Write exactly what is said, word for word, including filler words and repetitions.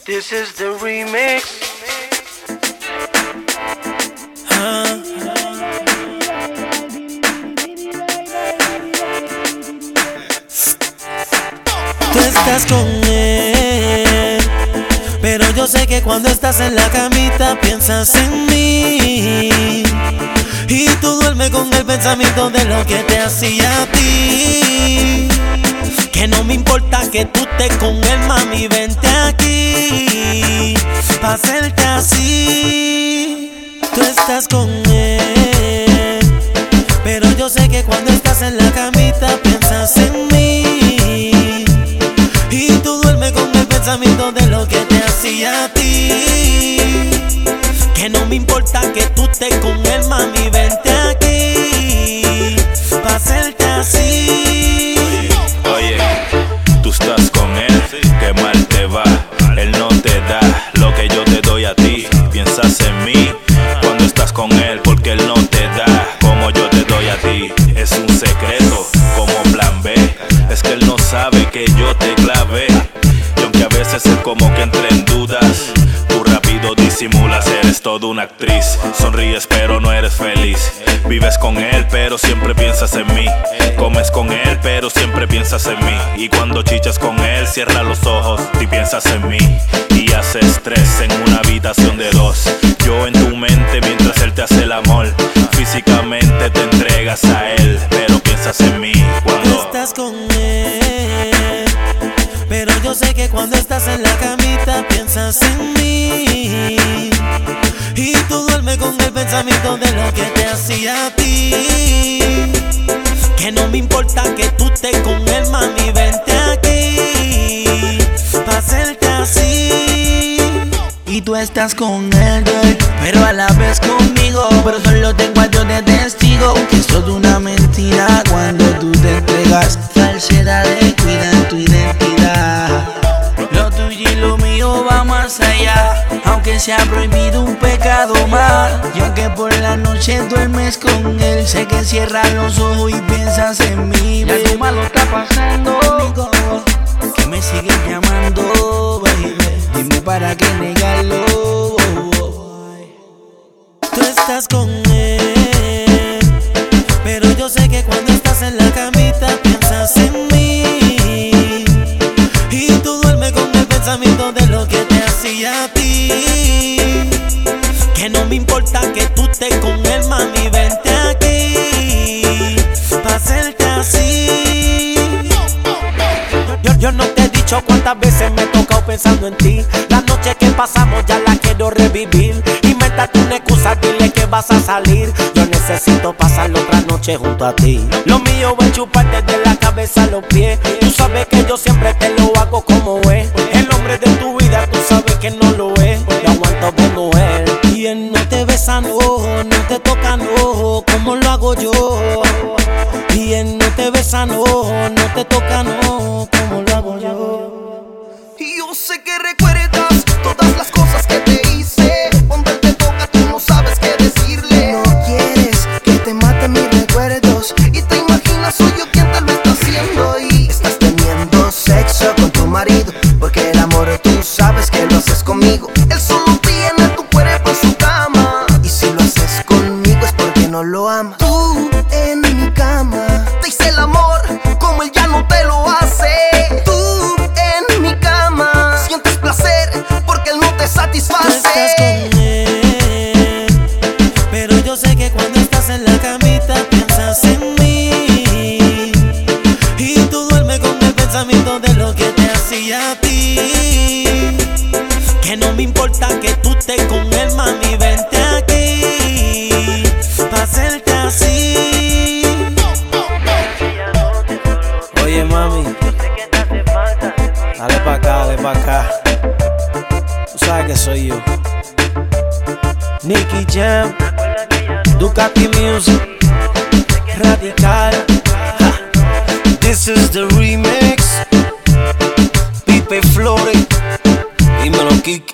This is the remix. Ah. Tú estás con él, pero yo sé que cuando estás en la camita piensas en mí. Y tú duermes con el pensamiento de lo que te hacía a ti. Que no me importa que tú estés con él, mami, vente aquí pa' hacerte así. Tú estás con él, pero yo sé que cuando estás en la camita piensas en mí. Y tú duermes con el pensamiento de lo que te hacía a ti. Que no me importa que tú estés con él, mami, vente aquí pa' hacerte así. Oye, tú estás con él, qué mal te va. Él no te da lo que yo te doy a ti. Piensas en mí cuando estás con él, porque él no te da como yo te doy a ti. Es un secreto como plan B, es que él no sabe que yo te clavé. Y aunque a veces él como que entra en dudas, tú rápido disimulas, eres toda una actriz. Sonríes pero no eres feliz. Vives con él pero siempre piensas en mí. Comes con él pero siempre piensas en mí. Y cuando chichas con él cierra los ojos y piensas en mí. Y haces tres en una habitación de dos. Yo en tu mente mientras él te hace el amor. Físicamente te entregas a él, pero piensas en mí cuando tú estás con él, pero yo sé que cuando estás en la camita piensas en mí. Y tú duermes con el pensamiento de lo que te hacía a ti. Que no me importa que tú estés con él, mami, vente aquí pa' hacerte así. Y tú estás con él, girl, pero a la vez conmigo. Pero solo tengo a Dios de testigo que es toda una mentira cuando tú te entregas. Falsedades cuidan tu identidad. Lo tuyo y lo mío va más allá, aunque sea prohibido un pecado más. Y aunque por la noche duermes con él, sé que cierras los ojos y piensas en mí. Ya tu malo está pasando conmigo, que me sigues llamando, baby. Dime para qué negarlo. Tú estás con él, pero yo sé que cuando estás en la camita piensas en mí. Y tú duermes con el pensamiento de lo que te hacía a ti. Que no me importa que tú estés con él, mami, vente aquí pa' hacerte así. Yo, yo no te he dicho cuántas veces me he tocado pensando en ti. La noche que pasamos ya la quiero revivir. Invéntate una excusa, dile que vas a salir. Yo necesito pasar la otra noche junto a ti. Lo mío es chuparte de la cabeza a los pies. Tú sabes que yo siempre te lo hago como es. El hombre de tu vida, tú sabes que no lo es. Yo aguanto como él. Y él no te besa, no, no te toca, no, como lo hago yo. Y él no te besa, no, no te toca, no, como lo hago yo. Y yo sé que recuerdas todas las cosas que te hice. Cuando él te toca tú no sabes qué decirle. No quieres que te maten mis recuerdos y te imaginas soy yo quien te lo está haciendo. Y estás teniendo sexo con tu marido, porque el amor tú sabes que lo haces conmigo. Él solo tiene tu cuerpo en su cama, y si lo haces conmigo es porque no lo amas. Tú en mi cama te hice el amor como él ya no te lo hace. Tú en mi cama sientes placer porque él no te satisface. Tú estás con él, pero yo sé que cuando estás en la camita piensas en mí. Y tú duermes con el pensamiento de lo que te hacía a ti. Que no me importa que tú estés con él, mami, vente aquí pa' hacerte así. Oye, mami, dale pa' acá, dale pa' acá. Tú sabes que soy yo, Nicky Jam, Ducati Music, Radical. Ha. This is the remix. Pipe Flores, dímelo, Kike.